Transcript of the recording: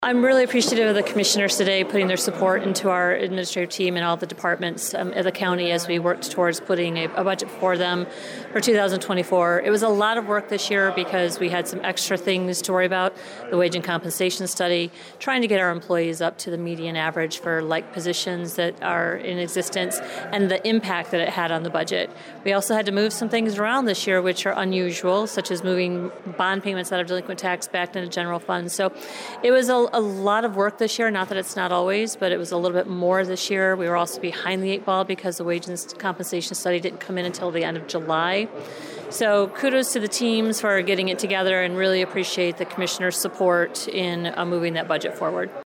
I'm really appreciative of the commissioners today putting their support into our administrative team and all the departments of the county as we worked towards putting a budget for them for 2024. It was a lot of work this year because we had some extra things to worry about, the wage and compensation study, trying to get our employees up to the median average for like positions that are in existence, and the impact that it had on the budget. We also had to move some things around this year which are unusual, such as moving bond payments out of delinquent tax back into general funds. So it was a lot of work this year, not that it's not always, but it was a little bit more this year. We were also behind the eight ball because the wage and compensation study didn't come in until the end of July. So kudos to the teams for getting it together, and really appreciate the commissioner's support in moving that budget forward.